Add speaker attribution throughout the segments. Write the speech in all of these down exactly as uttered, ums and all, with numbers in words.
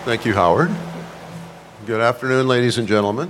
Speaker 1: Thank you, Howard. Good afternoon, ladies and gentlemen.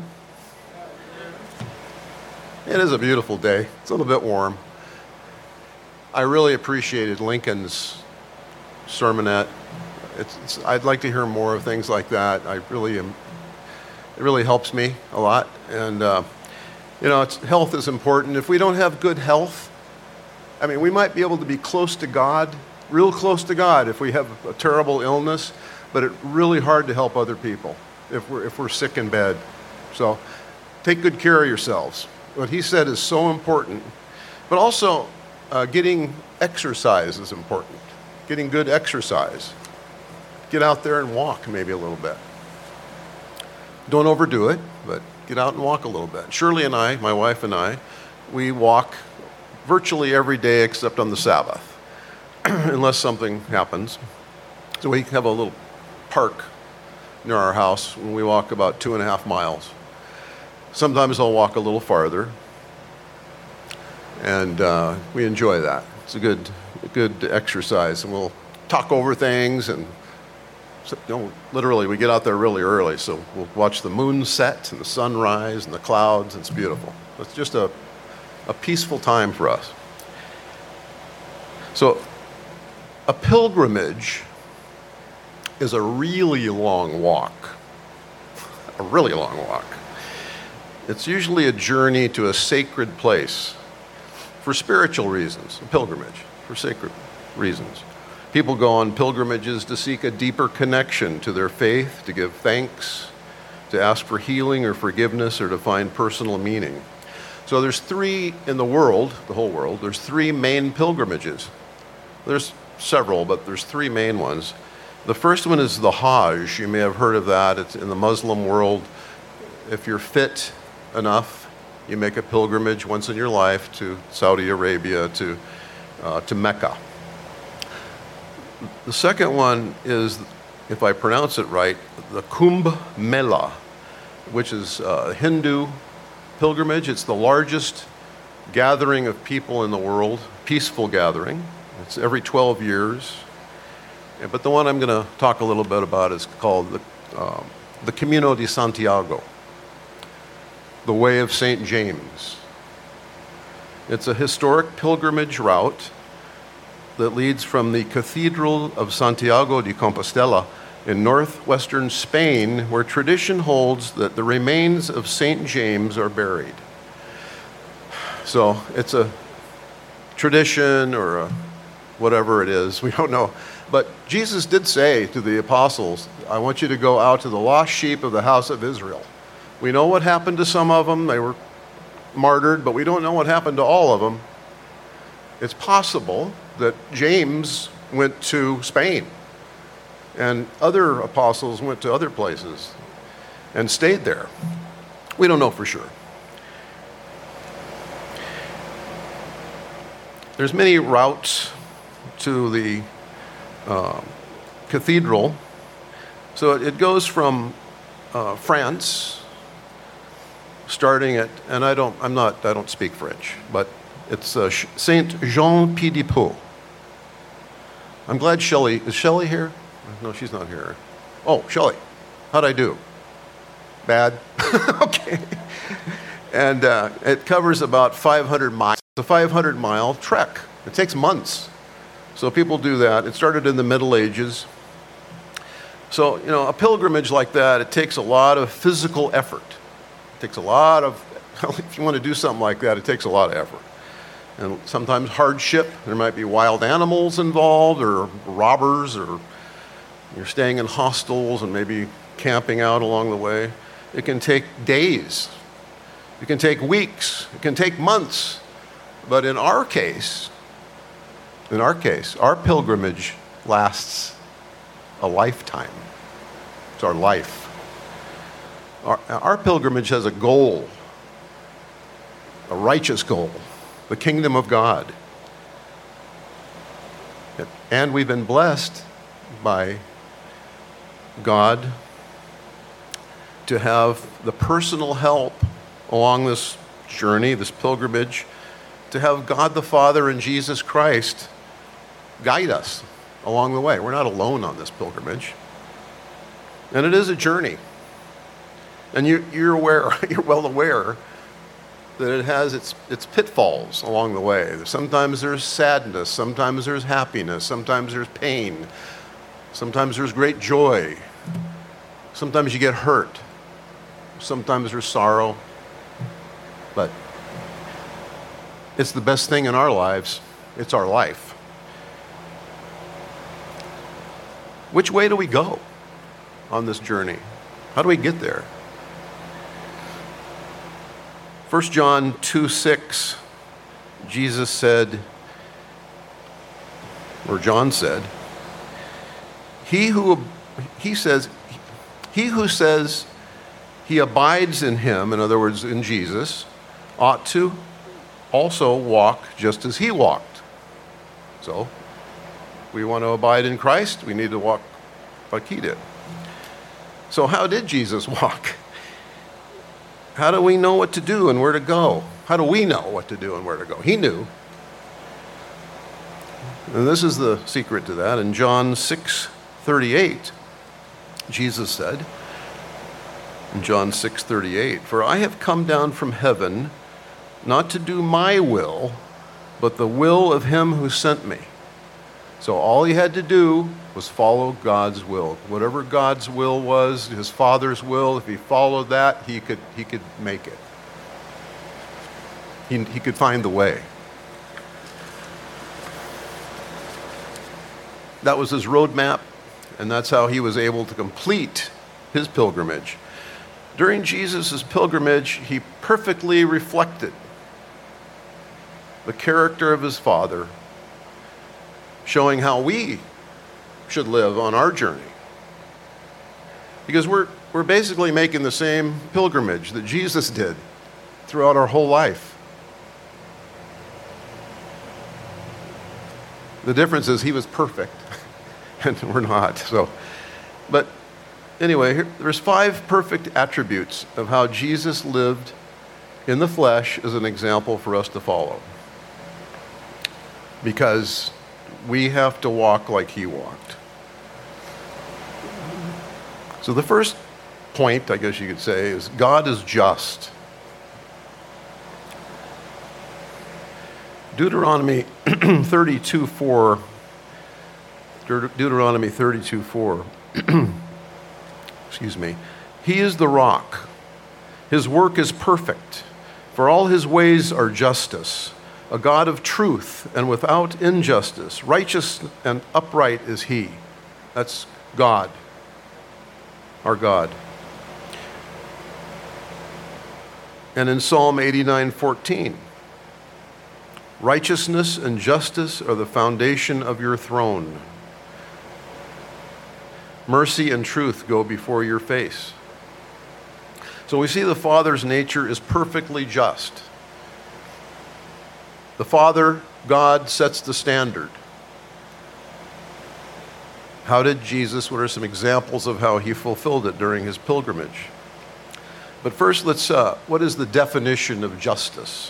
Speaker 1: It is a beautiful day. It's a little bit warm. I really appreciated Lincoln's sermonette. It's, it's, I'd like to hear more of things like that. I really am. It really helps me a lot. And, uh, you know, it's, health is important. If we don't have good health, I mean, we might be able to be close to God, real close to God if we have a terrible illness, but it's really hard to help other people if we're, if we're sick in bed. So take good care of yourselves. What he said is so important. But also, uh, getting exercise is important. Getting good exercise. Get out there and walk maybe a little bit. Don't overdo it, but get out and walk a little bit. Shirley and I, my wife and I, we walk virtually every day except on the Sabbath, unless something happens. So we have a little park near our house, and we walk about two and a half miles. Sometimes I'll walk a little farther, and uh, we enjoy that. It's a good, a good exercise, and we'll talk over things, and so, you know, literally we get out there really early, so we'll watch the moon set and the sun rise and the clouds. It's beautiful. It's just a, a peaceful time for us. So a pilgrimage is a really long walk, a really long walk. It's usually a journey to a sacred place for spiritual reasons, a pilgrimage for sacred reasons. People go on pilgrimages to seek a deeper connection to their faith, to give thanks, to ask for healing or forgiveness, or to find personal meaning. So there's three in the world, the whole world, there's three main pilgrimages. There's several, but there's three main ones. The first one is the Hajj. You may have heard of that. It's in the Muslim world. If you're fit enough, you make a pilgrimage once in your life to Saudi Arabia, to, uh, to Mecca. The second one is, if I pronounce it right, the Kumbh Mela, which is a Hindu pilgrimage. It's the largest gathering of people in the world, peaceful gathering. It's every twelve years. But the one I'm going to talk a little bit about is called the, uh, the Camino de Santiago, the Way of Saint James. It's a historic pilgrimage route that leads from the Cathedral of Santiago de Compostela in northwestern Spain, where tradition holds that the remains of Saint James are buried. So it's a tradition or a whatever it is, we don't know. But Jesus did say to the apostles, I want you to go out to the lost sheep of the house of Israel. We know what happened to some of them. They were martyred, but we don't know what happened to all of them. It's possible that James went to Spain, and other apostles went to other places and stayed there. We don't know for sure. There's many routes to the uh, cathedral. So it, it goes from uh, France, starting at, and I don't, I'm not, I don't speak French, but it's uh, Saint Jean Pied de Pau. I'm glad Shelley, is Shelley here? No, she's not here. Oh, Shelley, how'd I do? Bad? Okay. And uh, it covers about five hundred miles. It's a five hundred mile trek. It takes months. So people do that. It started in the Middle Ages. So, you know, a pilgrimage like that, it takes a lot of physical effort. It takes a lot of, if you want to do something like that, it takes a lot of effort. And sometimes hardship. There might be wild animals involved, or robbers, or you're staying in hostels and maybe camping out along the way. It can take days. It can take weeks. It can take months. But in our case, in our case, our pilgrimage lasts a lifetime. It's our life. Our, our pilgrimage has a goal, a righteous goal, the kingdom of God. And we've been blessed by God to have the personal help along this journey, this pilgrimage, to have God the Father and Jesus Christ guide us along the way. We're not alone on this pilgrimage. And it is a journey. And you, you're aware, you're well aware that it has its, its pitfalls along the way. Sometimes there's sadness, sometimes there's happiness, sometimes there's pain, sometimes there's great joy, sometimes you get hurt, sometimes there's sorrow. But it's the best thing in our lives. It's our life. Which way do we go on this journey? How do we get there? First John two six, Jesus said, or John said, he who, he says, he who says he abides in him, in other words, in Jesus, ought to also walk just as he walked. So, we want to abide in Christ, we need to walk like he did. So how did Jesus walk? How do we know what to do and where to go? How do we know what to do and where to go? He knew. And this is the secret to that. In John six thirty-eight, Jesus said, in John six thirty-eight, "For I have come down from heaven not to do my will, but the will of him who sent me." So all he had to do was follow God's will. Whatever God's will was, his Father's will, if he followed that, he could, he could make it. He, he could find the way. That was his roadmap, and that's how he was able to complete his pilgrimage. During Jesus' pilgrimage, he perfectly reflected the character of his Father, showing how we should live on our journey. Because we're, we're basically making the same pilgrimage that Jesus did throughout our whole life. The difference is he was perfect, and we're not. So, but anyway, here, there's five perfect attributes of how Jesus lived in the flesh as an example for us to follow. Because we have to walk like he walked. So the first point, I guess you could say, is God is just. Deuteronomy thirty-two four. Deuteronomy thirty-two four. Excuse me. He is the rock. His work is perfect, for all his ways are justice. A God of truth and without injustice. Righteous and upright is he. That's God, our God. And in Psalm eighty-nine fourteen, righteousness and justice are the foundation of your throne. Mercy and truth go before your face. So we see the Father's nature is perfectly just. The Father, God, sets the standard. How did Jesus, what are some examples of how he fulfilled it during his pilgrimage? But first, let's, uh, what is the definition of justice?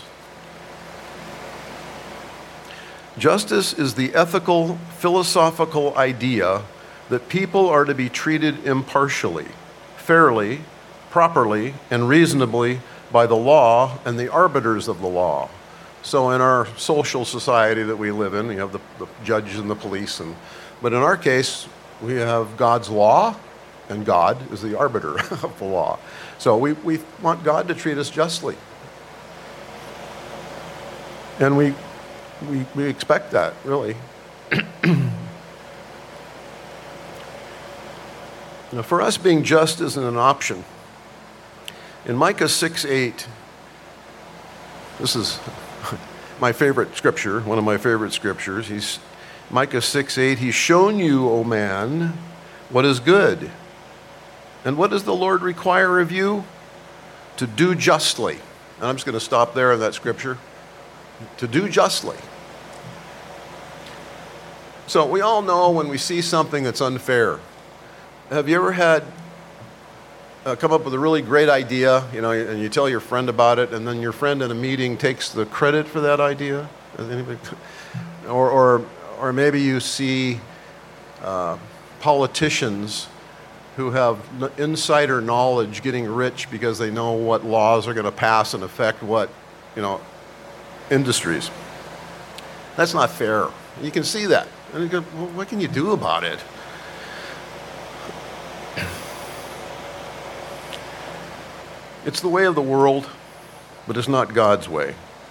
Speaker 1: Justice is the ethical, philosophical idea that people are to be treated impartially, fairly, properly, and reasonably by the law and the arbiters of the law. So in our social society that we live in, you have the, the judge and the police, and, but in our case, we have God's law, and God is the arbiter of the law. So we, we want God to treat us justly. And we, we, we expect that, really. Now, for us, being just isn't an option. In Micah six eight, this is my favorite scripture, one of my favorite scriptures. He's Micah six eight, he's shown you, O man, what is good. And what does the Lord require of you? To do justly. And I'm just going to stop there in that scripture. To do justly. So we all know when we see something that's unfair. Have you ever had Uh, come up with a really great idea, you know, and you tell your friend about it, and then your friend in a meeting takes the credit for that idea? Anybody? Or, or, or maybe you see uh, politicians who have n- insider knowledge getting rich because they know what laws are going to pass and affect what, you know, industries. That's not fair. You can see that. And you go, well, what can you do about it? It's the way of the world, but it's not God's way.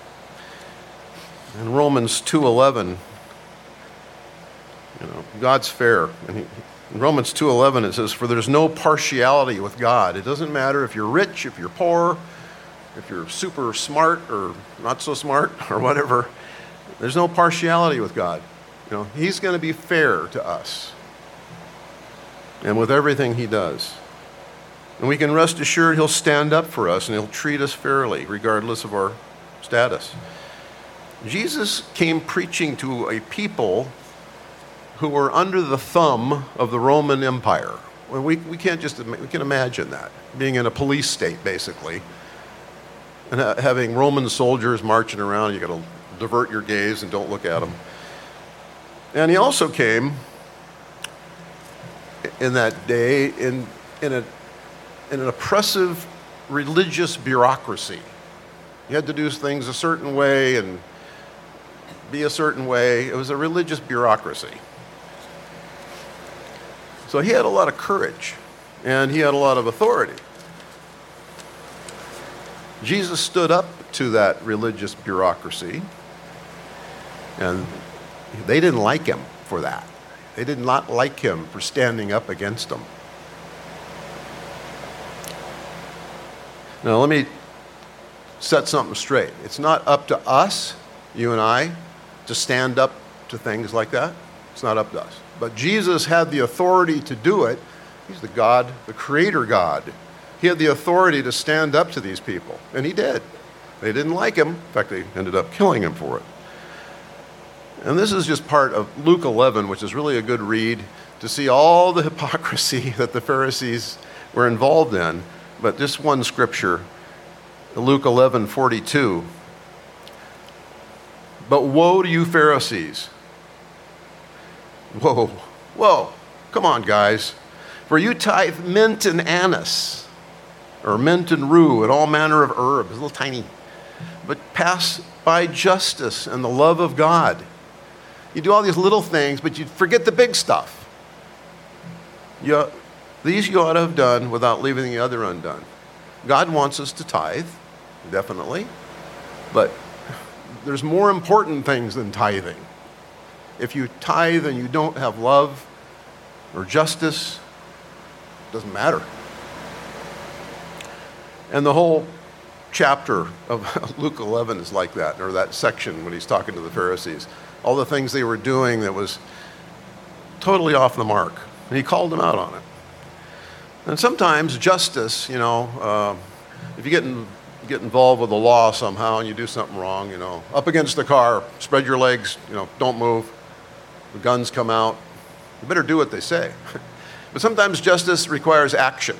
Speaker 1: In Romans two eleven, you know, God's fair. And he, in Romans two eleven it says, for there's no partiality with God. It doesn't matter if you're rich, if you're poor, if you're super smart or not so smart or whatever. There's no partiality with God. You know, he's going to be fair to us and with everything he does. And we can rest assured he'll stand up for us and he'll treat us fairly regardless of our status. Jesus came preaching to a people who were under the thumb of the Roman Empire. Well, we, we can't just, we can imagine that, being in a police state basically, and ha- having Roman soldiers marching around. You got to divert your gaze and don't look at them. And he also came in that day in, in, a, in an oppressive religious bureaucracy. You had to do things a certain way and be a certain way. It was a religious bureaucracy. So he had a lot of courage and he had a lot of authority. Jesus stood up to that religious bureaucracy, and they didn't like him for that. They did not like him for standing up against them. Now let me set something straight. It's not up to us, you and I, to stand up to things like that. It's not up to us. But Jesus had the authority to do it. He's the God, the creator God. He had the authority to stand up to these people, and he did. They didn't like him. In fact, they ended up killing him for it. And this is just part of Luke eleven, which is really a good read to see all the hypocrisy that the Pharisees were involved in. But just one scripture, Luke eleven forty-two. But woe to you Pharisees. Whoa, whoa, come on guys. For you tithe mint and anise, or mint and rue, and all manner of herbs, little tiny, but pass by justice and the love of God. You do all these little things, but you forget the big stuff. You, these you ought to have done without leaving the other undone. God wants us to tithe, definitely, but there's more important things than tithing. If you tithe and you don't have love or justice, it doesn't matter. And the whole chapter of Luke eleven is like that, or that section when he's talking to the Pharisees. All the things they were doing that was totally off the mark. And he called them out on it. And sometimes justice, you know, uh, if you get, in, get involved with the law somehow and you do something wrong, you know, up against the car, spread your legs, you know, don't move. The guns come out. You better do what they say. But sometimes justice requires action.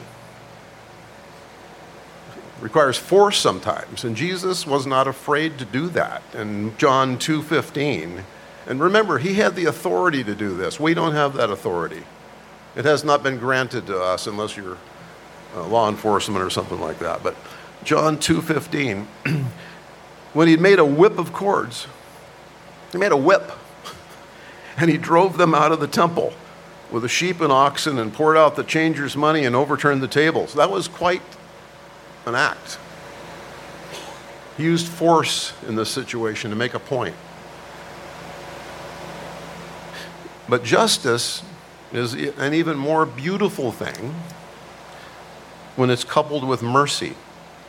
Speaker 1: Requires force sometimes, and Jesus was not afraid to do that in John two fifteen. And remember, he had the authority to do this. We don't have that authority. It has not been granted to us unless you're uh, law enforcement or something like that. But John two fifteen, when he'd made a whip of cords, he made a whip, and he drove them out of the temple with the sheep and oxen and poured out the changers' money and overturned the tables. That was quite an act. He used force in this situation to make a point. But justice is an even more beautiful thing when it's coupled with mercy.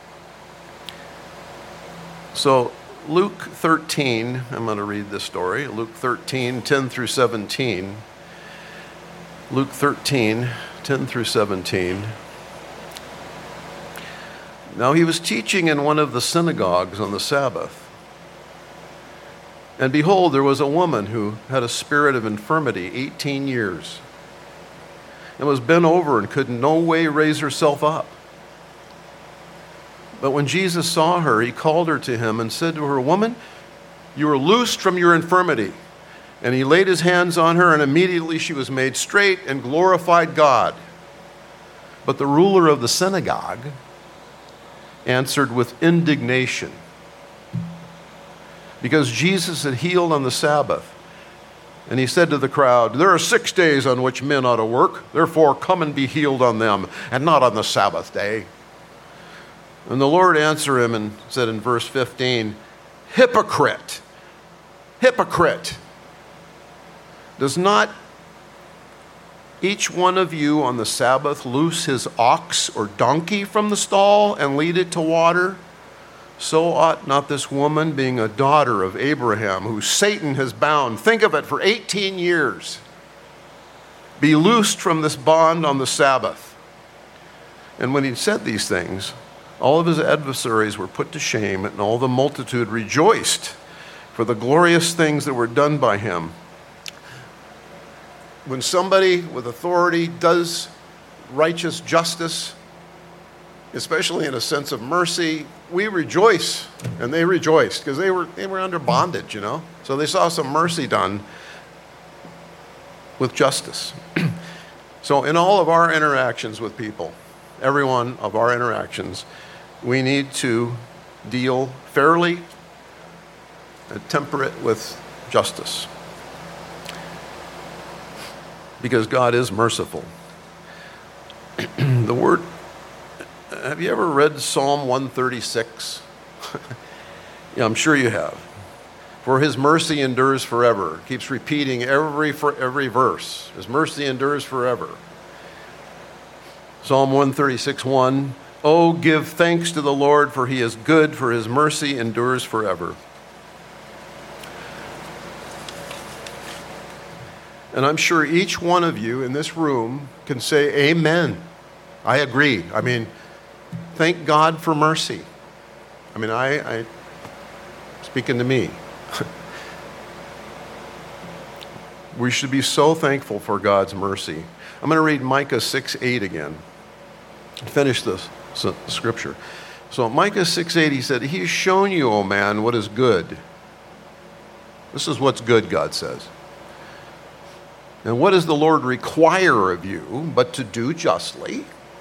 Speaker 1: So Luke thirteen, I'm going to read this story. Luke thirteen, ten through seventeen. Luke thirteen, ten through seventeen. Now he was teaching in one of the synagogues on the Sabbath. And behold, there was a woman who had a spirit of infirmity eighteen years, and was bent over and could in no way raise herself up. But when Jesus saw her, he called her to him and said to her, Woman, you are loosed from your infirmity. And he laid his hands on her, and immediately she was made straight and glorified God. But the ruler of the synagogue answered with indignation, because Jesus had healed on the Sabbath. And he said to the crowd, "There are six days on which men ought to work. Therefore, come and be healed on them, and not on the Sabbath day." And the Lord answered him and said in verse fifteen, "Hypocrite, hypocrite, does not each one of you on the Sabbath loose his ox or donkey from the stall and lead it to water? So ought not this woman, being a daughter of Abraham, who Satan has bound, think of it, for eighteen years, be loosed from this bond on the Sabbath." And when he said these things, all of his adversaries were put to shame, and all the multitude rejoiced for the glorious things that were done by him. When somebody with authority does righteous justice, especially in a sense of mercy, we rejoice, and they rejoiced because they were they were under bondage, you know. So they saw some mercy done with justice. So in all of our interactions with people, every one of our interactions, we need to deal fairly and temper it with justice, because God is merciful. The word, have you ever read Psalm one thirty-six? Yeah, I'm sure you have. For his mercy endures forever. Keeps repeating every every verse. His mercy endures forever. Psalm one thirty-six, one, "Oh, give thanks to the Lord, for he is good, for his mercy endures forever." And I'm sure each one of you in this room can say, "Amen. I agree." I mean, thank God for mercy. I mean, I, I speaking to me. We should be so thankful for God's mercy. I'm going to read Micah six eight again. Finish this scripture. So Micah six eight, he said, "He has shown you, O man, what is good." This is what's good, God says. "And what does the Lord require of you but to do justly?"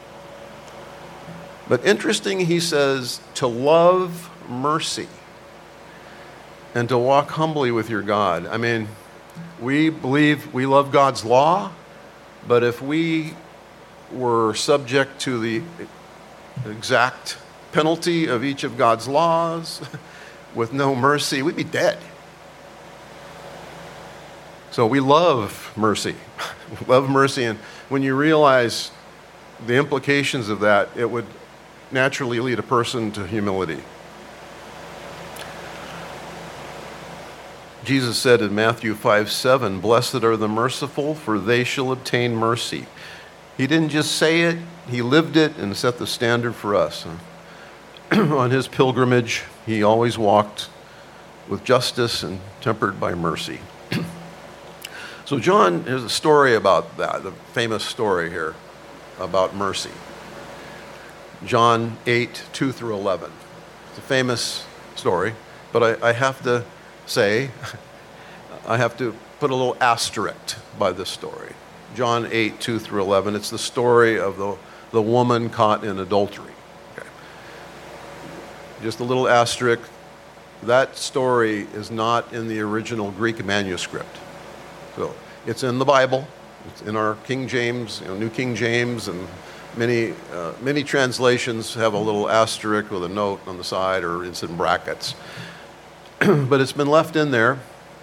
Speaker 1: But interesting, he says, to love mercy and to walk humbly with your God. I mean, we believe we love God's law, but if we were subject to the exact penalty of each of God's laws with no mercy, we'd be dead. So we love mercy. Love mercy. And when you realize the implications of that, it would naturally lead a person to humility. Jesus said in Matthew five seven, "Blessed are the merciful, for they shall obtain mercy." He didn't just say it, he lived it and set the standard for us. On his pilgrimage, he always walked with justice and tempered by mercy. So John, here's a story about that, the famous story here about mercy. John eight, two through eleven. It's a famous story, but I, I have to say, I have to put a little asterisk by this story. John eight, two through eleven, it's the story of the, the woman caught in adultery. Okay. Just a little asterisk. That story is not in the original Greek manuscript. So it's in the Bible. It's in our King James, you know, New King James, and many uh, many translations have a little asterisk with a note on the side, or it's in brackets. But it's been left in there.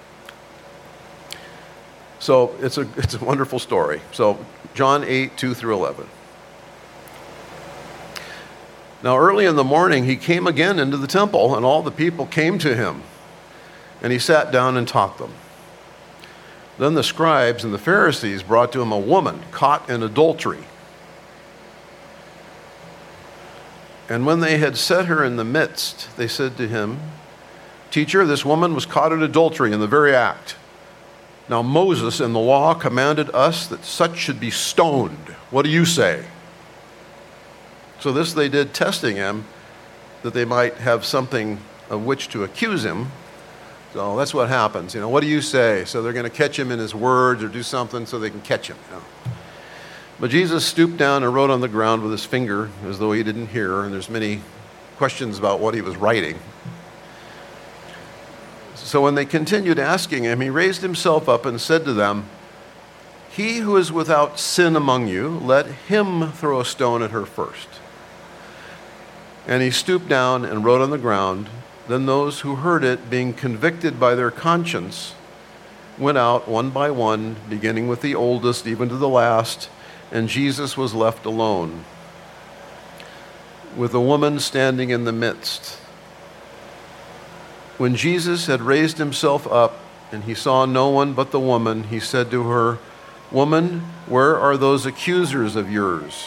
Speaker 1: So it's a it's a wonderful story. So John eight, two through eleven. Now early in the morning he came again into the temple, and all the people came to him, and he sat down and taught them. Then the scribes and the Pharisees brought to him a woman caught in adultery. And when they had set her in the midst, they said to him, "Teacher, this woman was caught in adultery in the very act. Now Moses in the law commanded us that such should be stoned. What do you say?" So this they did, testing him, that they might have something of which to accuse him. So that's what happens. You know, what do you say? So they're going to catch him in his words or do something so they can catch him. You know. But Jesus stooped down and wrote on the ground with his finger as though he didn't hear, and there's many questions about what he was writing. So when they continued asking him, he raised himself up and said to them, "He who is without sin among you, let him throw a stone at her first." And he stooped down and wrote on the ground. Then those who heard it, being convicted by their conscience, went out one by one, beginning with the oldest, even to the last, and Jesus was left alone, with a woman standing in the midst. When Jesus had raised himself up, and he saw no one but the woman, he said to her, "Woman, where are those accusers of yours?"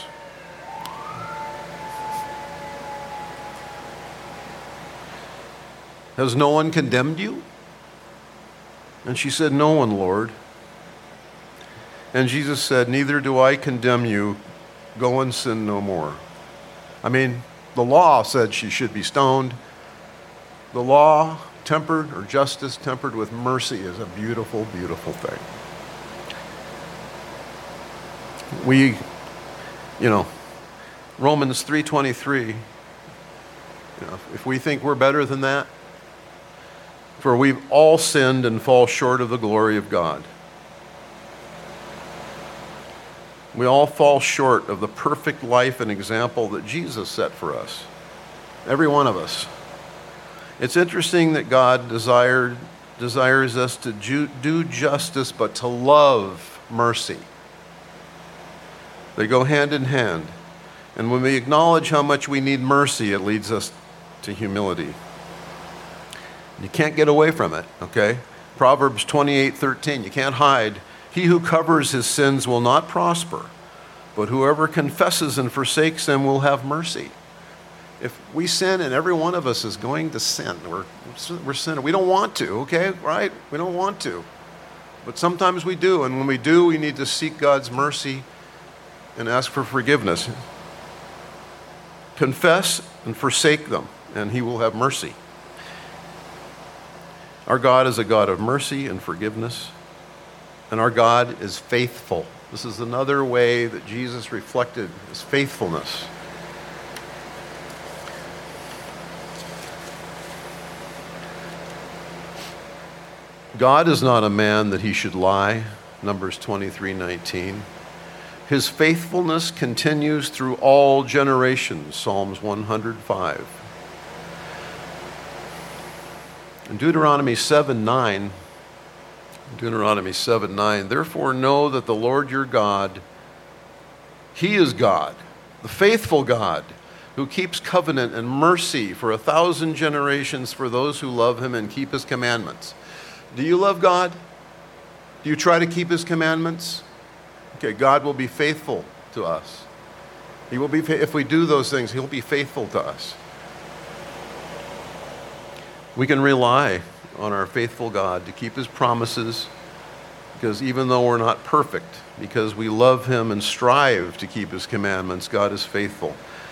Speaker 1: "Has no one condemned you?" And she said, "No one, Lord." And Jesus said, "Neither do I condemn you. Go and sin no more." I mean, the law said she should be stoned. The law tempered, or justice tempered with mercy, is a beautiful, beautiful thing. We, you know, Romans three twenty-three, you know, if we think we're better than that, for we've all sinned and fall short of the glory of God. We all fall short of the perfect life and example that Jesus set for us. Every one of us. It's interesting that God desired, desires us to ju- do justice, but to love mercy. They go hand in hand. And when we acknowledge how much we need mercy, it leads us to humility. You can't get away from it, okay? Proverbs twenty-eight thirteen, you can't hide. He who covers his sins will not prosper, but whoever confesses and forsakes them will have mercy. If we sin, and every one of us is going to sin, we're, we're sinning. We don't want to, okay, right? We don't want to. But sometimes we do, and when we do, we need to seek God's mercy and ask for forgiveness. Confess and forsake them, and he will have mercy. Our God is a God of mercy and forgiveness, and our God is faithful. This is another way that Jesus reflected his faithfulness. God is not a man that he should lie, Numbers twenty-three nineteen. His faithfulness continues through all generations, Psalms one hundred five. In Deuteronomy seven nine, Deuteronomy seven nine, therefore know that the Lord your God, he is God, the faithful God, who keeps covenant and mercy for a thousand generations for those who love him and keep his commandments. Do you love God? Do you try to keep his commandments? Okay, God will be faithful to us. He will be, if we do those things, he'll be faithful to us. We can rely on our faithful God to keep his promises, because even though we're not perfect, because we love him and strive to keep his commandments, God is faithful.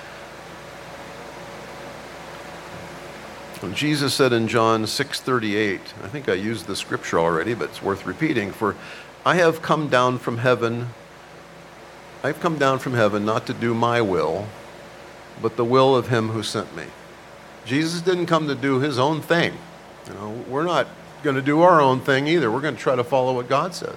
Speaker 1: And Jesus said in John six thirty-eight, I think I used the scripture already, but it's worth repeating, for I have come down from heaven, I've come down from heaven not to do my will, but the will of him who sent me. Jesus didn't come to do his own thing. You know, we're not going to do our own thing either. We're going to try to follow what God says.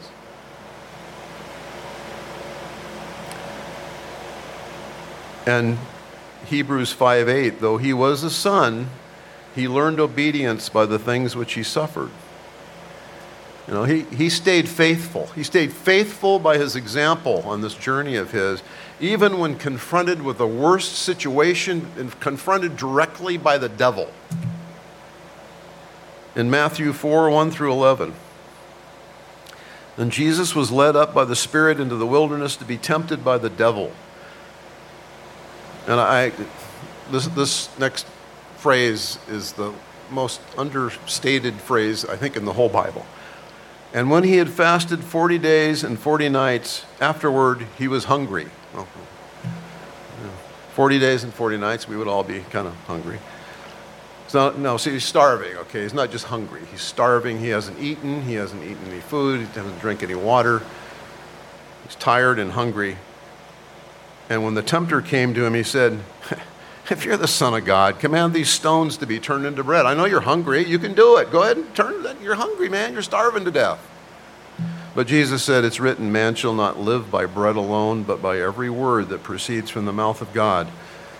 Speaker 1: And Hebrews five eight, though he was a son, he learned obedience by the things which he suffered. You know, he, he stayed faithful. He stayed faithful by his example on this journey of his, even when confronted with the worst situation and confronted directly by the devil. In Matthew four one through eleven, and Jesus was led up by the Spirit into the wilderness to be tempted by the devil. And I, this, this next phrase is the most understated phrase, I think, in the whole Bible. And when he had fasted forty days and forty nights, afterward he was hungry. Oh, forty days and forty nights, we would all be kind of hungry. So, no, see, he's starving, okay? He's not just hungry. He's starving. He hasn't eaten. He hasn't eaten any food. He doesn't drink any water. He's tired and hungry. And when the tempter came to him, he said, if you're the Son of God, command these stones to be turned into bread. I know you're hungry. You can do it. Go ahead and turn it. You're hungry, man. You're starving to death. But Jesus said, it's written, man shall not live by bread alone, but by every word that proceeds from the mouth of God.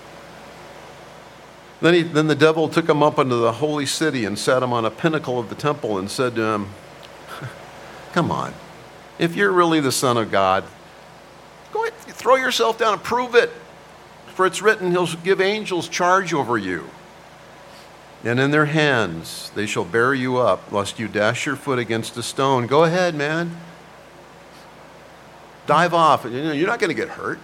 Speaker 1: Then, he, then the devil took him up into the holy city and sat him on a pinnacle of the temple and said to him, come on, if you're really the Son of God, go ahead, throw yourself down and prove it. For it's written, he'll give angels charge over you. And in their hands they shall bear you up, lest you dash your foot against a stone. Go ahead, man. Dive off. You know, you're not going to get hurt.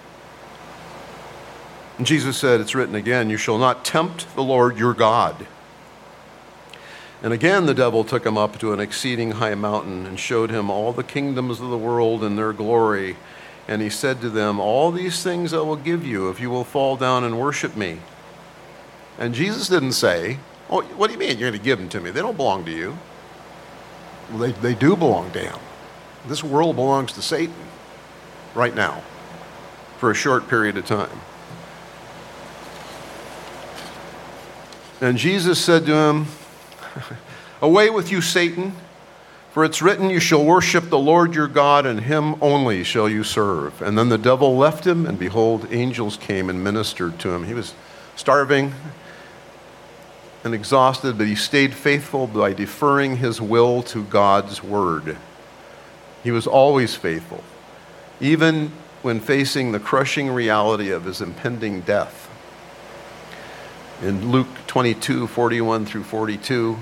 Speaker 1: And Jesus said, it's written again, you shall not tempt the Lord your God. And again the devil took him up to an exceeding high mountain and showed him all the kingdoms of the world and their glory. And he said to them, all these things I will give you if you will fall down and worship me. And Jesus didn't say, oh, what do you mean you're going to give them to me? They don't belong to you. Well, they, they do belong to him. This world belongs to Satan right now for a short period of time. And Jesus said to him, away with you, Satan, for it's written, you shall worship the Lord your God, and him only shall you serve. And then the devil left him, and behold, angels came and ministered to him. He was starving and exhausted, but he stayed faithful by deferring his will to God's word. He was always faithful, even when facing the crushing reality of his impending death. In Luke twenty-two, forty-one through forty-two,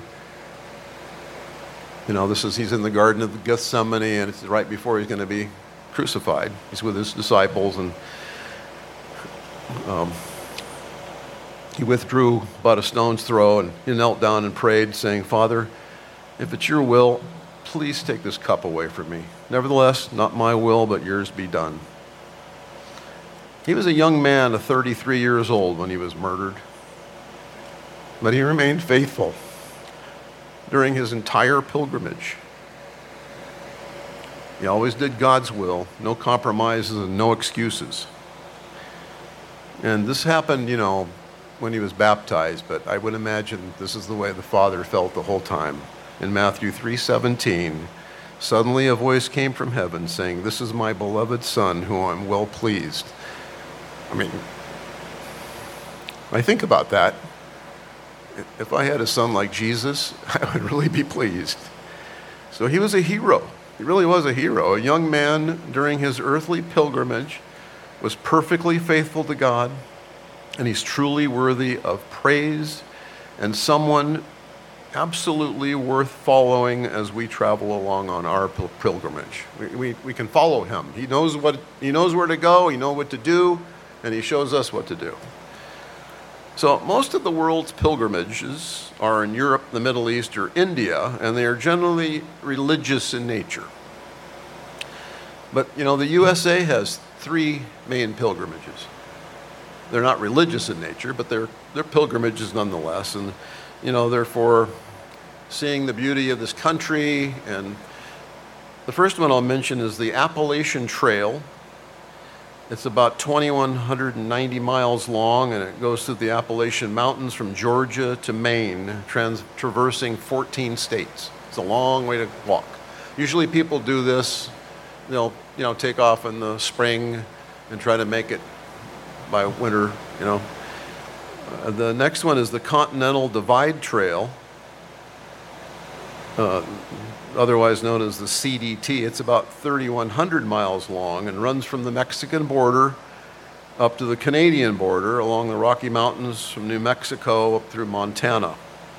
Speaker 1: you know, this is, he's in the Garden of Gethsemane, and it's right before he's going to be crucified. He's with his disciples, and um, he withdrew about a stone's throw, and he knelt down and prayed, saying, Father, if it's your will, please take this cup away from me. Nevertheless, not my will, but yours be done. He was a young man of thirty-three years old when he was murdered, but he remained faithful during his entire pilgrimage. He always did God's will, no compromises and no excuses. And this happened, you know, when he was baptized, but I would imagine this is the way the Father felt the whole time. In Matthew three seventeen, suddenly a voice came from heaven saying, this is my beloved Son, whom I'm well pleased. I mean, I think about that. If I had a son like Jesus, I would really be pleased. So he was a hero. He really was a hero. A young man during his earthly pilgrimage was perfectly faithful to God, and he's truly worthy of praise and someone absolutely worth following as we travel along on our pil- pilgrimage. We, we, we can follow him. He knows what, he knows where to go, he knows what to do, and he shows us what to do. So most of the world's pilgrimages are in Europe, the Middle East, or India, and they are generally religious in nature. But, you know, the U S A has three main pilgrimages. They're not religious in nature, but they're, they're pilgrimages nonetheless. And, you know, they're for seeing the beauty of this country. And the first one I'll mention is the Appalachian Trail. It's about two thousand one hundred ninety miles long, and it goes through the Appalachian Mountains from Georgia to Maine, trans- traversing fourteen states. It's a long way to walk. Usually people do this, they'll, you know, take off in the spring and try to make it by winter, you know. Uh, the next one is the Continental Divide Trail, uh, otherwise known as the C D T. It's about thirty-one hundred miles long and runs from the Mexican border up to the Canadian border along the Rocky Mountains from New Mexico up through Montana.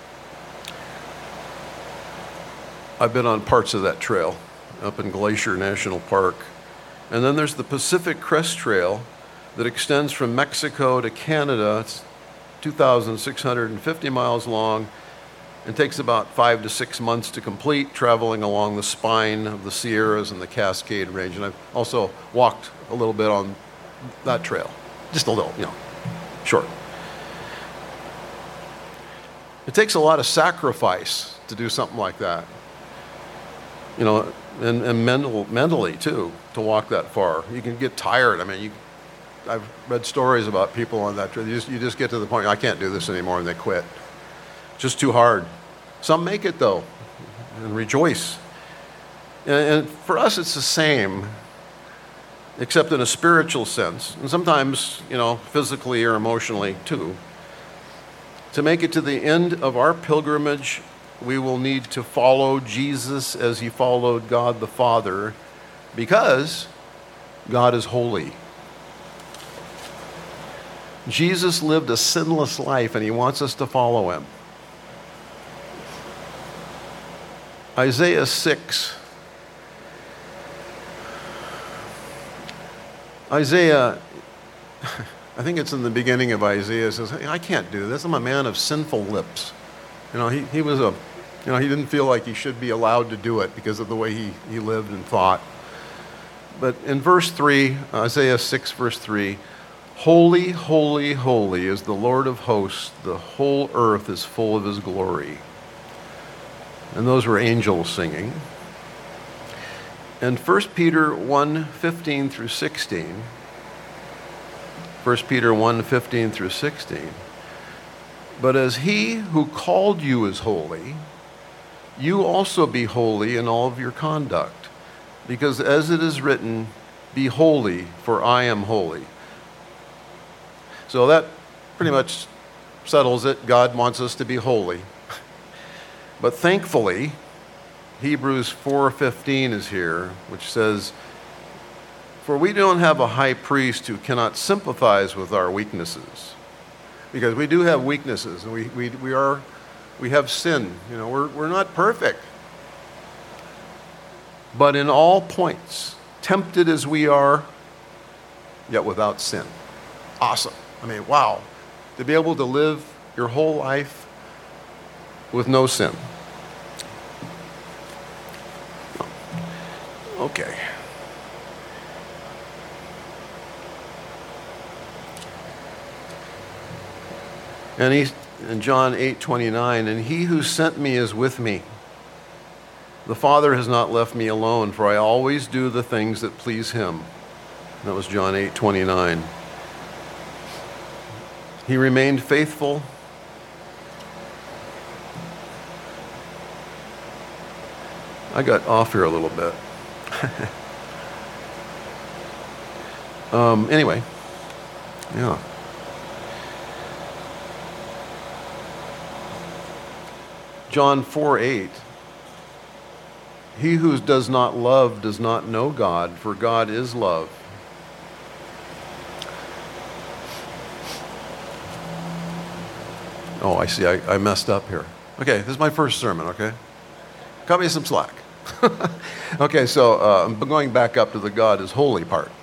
Speaker 1: I've been on parts of that trail up in Glacier National Park. And then there's the Pacific Crest Trail that extends from Mexico to Canada. It's two thousand six hundred fifty miles long and takes about five to six months to complete, traveling along the spine of the Sierras and the Cascade Range. And I've also walked a little bit on that trail, just a little, you know, short. It takes a lot of sacrifice to do something like that, you know, and, and mental, mentally too, to walk that far. You can get tired. I mean, you, I've read stories about people on that trip. You just, you just get to the point, I can't do this anymore, and they quit. Just too hard. Some make it, though, and rejoice. And, and for us, it's the same, except in a spiritual sense, and sometimes, you know, physically or emotionally, too. To make it to the end of our pilgrimage, we will need to follow Jesus as he followed God the Father, because God is holy. Jesus lived a sinless life, and he wants us to follow him. Isaiah six. Isaiah, I think it's in the beginning of Isaiah, it says, hey, I can't do this. I'm a man of sinful lips. You know, he, he was a, you know, he didn't feel like he should be allowed to do it because of the way he, he lived and thought. But in verse three, Isaiah six, verse three, holy, holy, holy is the Lord of hosts. The whole earth is full of his glory. And those were angels singing. And First Peter one, fifteen through sixteen, First Peter one, fifteen through sixteen, but as he who called you is holy, you also be holy in all of your conduct, because as it is written, be holy, for I am holy. So that pretty much settles it. God wants us to be holy. But thankfully, Hebrews four fifteen is here, which says, for we don't have a high priest who cannot sympathize with our weaknesses. Because we do have weaknesses, and we, we, we, are, we have sin. You know, we're, we're not perfect. But in all points, tempted as we are, yet without sin. Awesome. I mean, wow. To be able to live your whole life with no sin. Okay. And he, in John eight twenty-nine, and he who sent me is with me. The Father has not left me alone, for I always do the things that please him. That was John eight twenty-nine. He remained faithful. I got off here a little bit. um, anyway, yeah. John four eight. He who does not love does not know God, for God is love. Oh, I see. I, I messed up here. Okay, this is my first sermon, okay? Cut me some slack. Okay, so uh, I'm going back up to the God is holy part.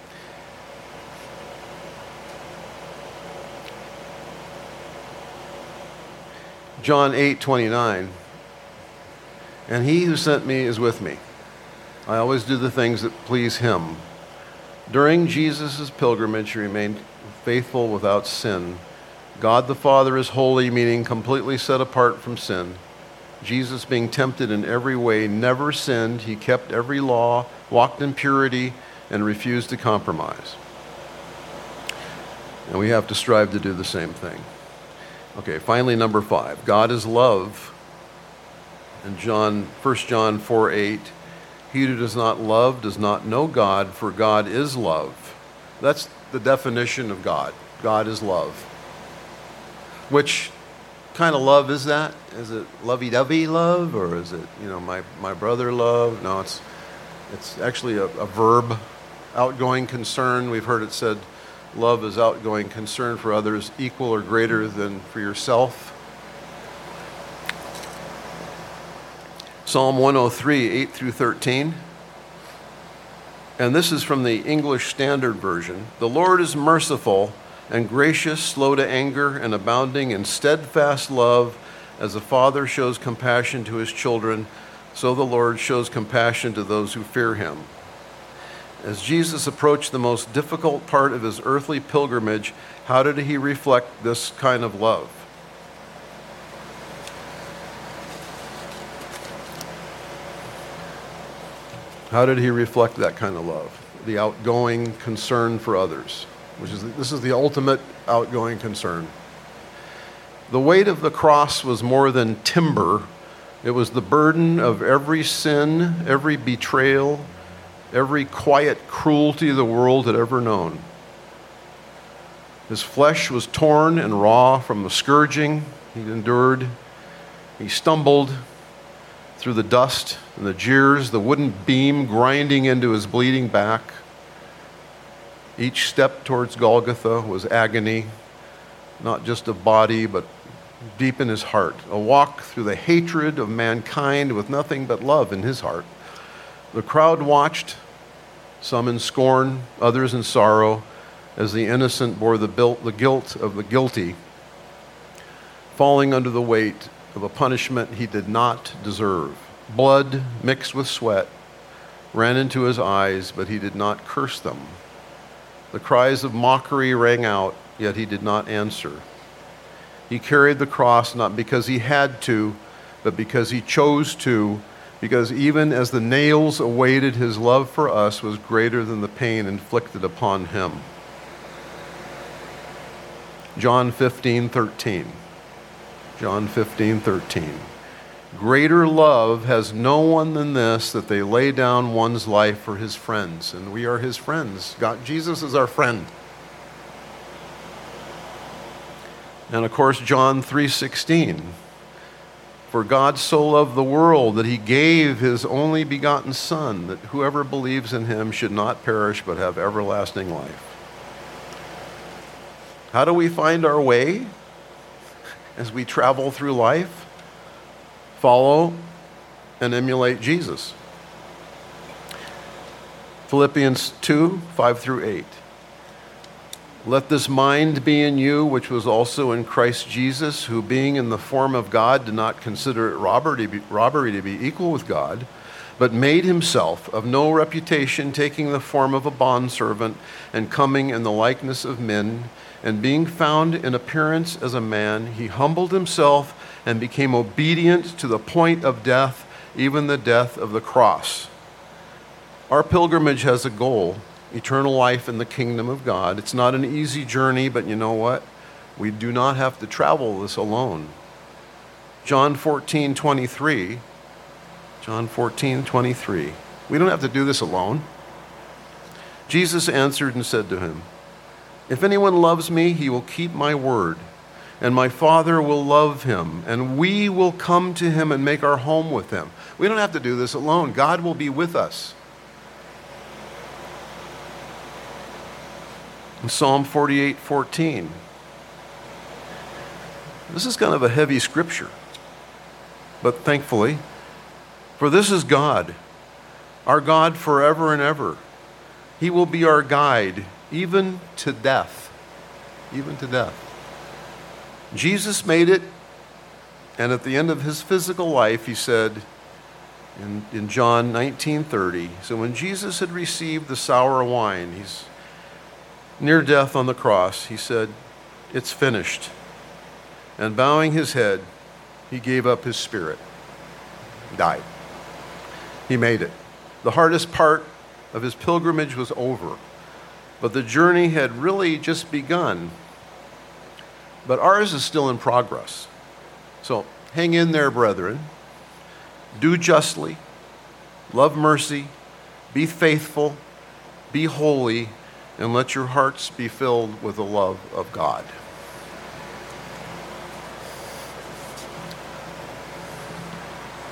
Speaker 1: John eight twenty-nine. And he who sent me is with me. I always do the things that please him. During Jesus' pilgrimage, he remained faithful without sin. God the Father is holy, meaning completely set apart from sin. Jesus, being tempted in every way, never sinned. He kept every law, walked in purity, and refused to compromise. And we have to strive to do the same thing. Okay, finally, number five. God is love. In John, First John four eight, he who does not love does not know God, for God is love. That's the definition of God. God is love. Which kind of love is that? Is it lovey-dovey love, or is it, you know, my, my brother love? No, it's it's actually a, a verb, outgoing concern. We've heard it said, love is outgoing concern for others equal or greater than for yourself. Psalm one oh three, eight through thirteen. And this is from the English Standard Version. The Lord is merciful and gracious, slow to anger, and abounding in steadfast love. As a father shows compassion to his children, so the Lord shows compassion to those who fear him. As Jesus approached the most difficult part of his earthly pilgrimage, how did he reflect this kind of love? How did he reflect that kind of love? The outgoing concern for others. which is this is the ultimate outgoing concern. The weight of the cross was more than timber. It was the burden of every sin, every betrayal, every quiet cruelty the world had ever known. His flesh was torn and raw from the scourging he'd endured. He stumbled through the dust and the jeers, the wooden beam grinding into his bleeding back. Each step towards Golgotha was agony, not just of body, but deep in his heart. A walk through the hatred of mankind with nothing but love in his heart. The crowd watched, some in scorn, others in sorrow, as the innocent bore the, bil- the guilt of the guilty, falling under the weight of a punishment he did not deserve. Blood mixed with sweat ran into his eyes, but he did not curse them. The cries of mockery rang out, yet he did not answer. He carried the cross not because he had to, but because he chose to, because even as the nails awaited, his love for us was greater than the pain inflicted upon him. John fifteen thirteen. John fifteen thirteen. Greater love has no one than this, that they lay down one's life for his friends. And we are his friends. God, Jesus is our friend. And of course, John three sixteen. For God so loved the world that he gave his only begotten Son, that whoever believes in him should not perish but have everlasting life. How do we find our way as we travel through life? Follow and emulate Jesus. Philippians two, five through eight. Let this mind be in you, which was also in Christ Jesus, who being in the form of God did not consider it robbery to be, robbery to be equal with God, but made himself of no reputation, taking the form of a bondservant and coming in the likeness of men. And being found in appearance as a man, he humbled himself and became obedient to the point of death, even the death of the cross. Our pilgrimage has a goal, eternal life in the kingdom of God. It's not an easy journey, but you know what? We do not have to travel this alone. John fourteen twenty-three. John fourteen twenty-three. We don't have to do this alone. Jesus answered and said to him, if anyone loves me, he will keep my word, and my Father will love him, and we will come to him and make our home with him. We don't have to do this alone. God will be with us. In Psalm forty-eight fourteen. This is kind of a heavy scripture, but thankfully, for this is God, our God forever and ever. He will be our guide, even to death, even to death. Jesus made it, and at the end of his physical life, he said in, in John nineteen thirty, so when Jesus had received the sour wine, he's near death on the cross, he said, it's finished. And bowing his head, he gave up his spirit, died. He made it. The hardest part of his pilgrimage was over. But the journey had really just begun. But ours is still in progress. So hang in there, brethren. Do justly, love mercy, be faithful, be holy, and let your hearts be filled with the love of God.